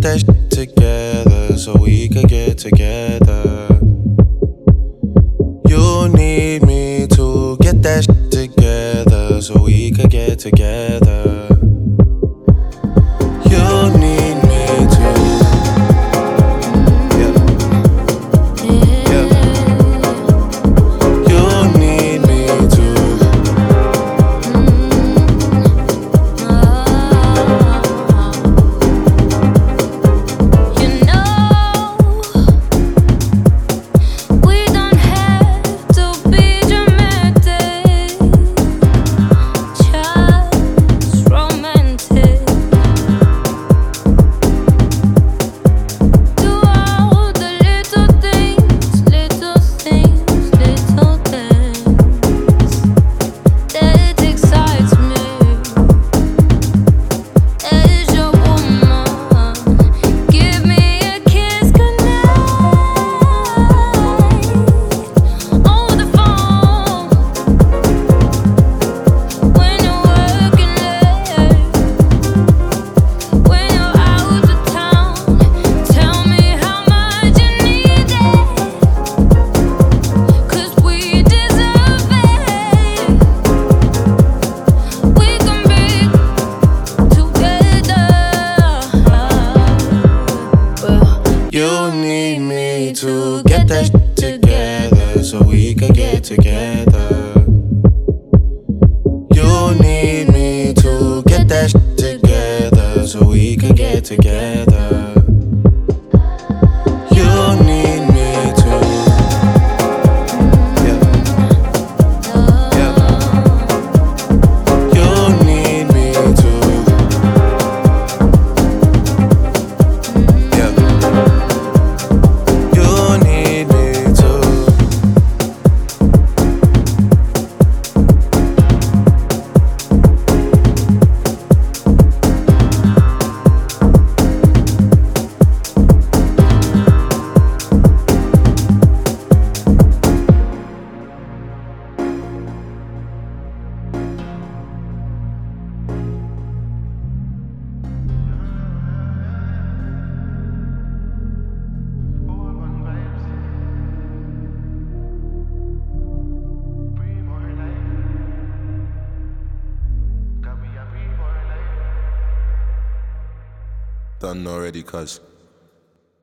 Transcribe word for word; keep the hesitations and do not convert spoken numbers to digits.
that shit together so we could get together. You need me to get that shit together so we could get together. You need me to, yeah, yeah. You need me to. You know, we don't have to be dramatic, just romantic. Do all the little things, little things, little things that excites me. As your woman, give me a kiss goodnight over the phone when you're working late, when you're out of town. Tell me how much you need it, 'cause we deserve it. We can be together. You need me to get that shit together so we could get together. You need me to get that shit together so we could get together. You need me to, yeah, yeah. You need me to, yeah. You need me to. Done already, cuz.